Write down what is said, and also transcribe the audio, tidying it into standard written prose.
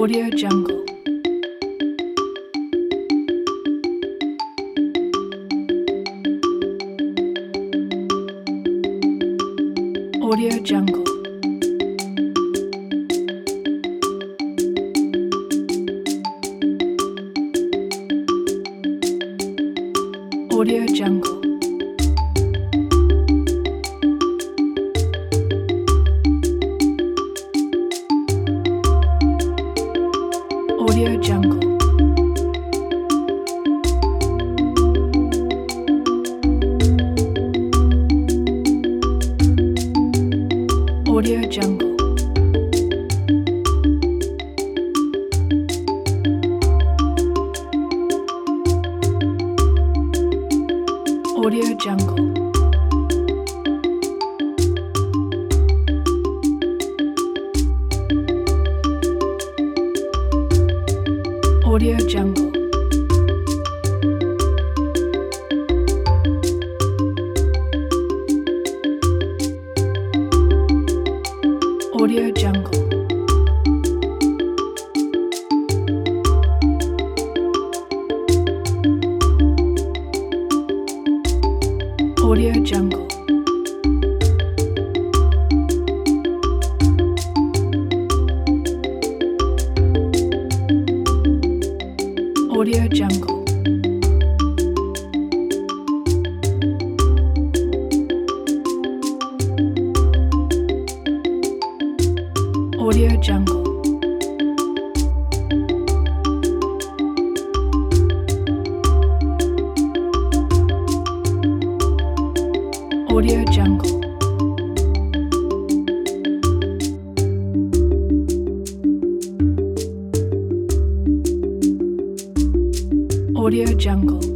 Audio Jungle. Audio Jungle. Audio Jungle. Audio Jungle. Audio Jungle. Audio Jungle. Audio Jungle. Audio Jungle. Audio Jungle. Audio Jungle. Audio Jungle. Audio Jungle. Audio Jungle.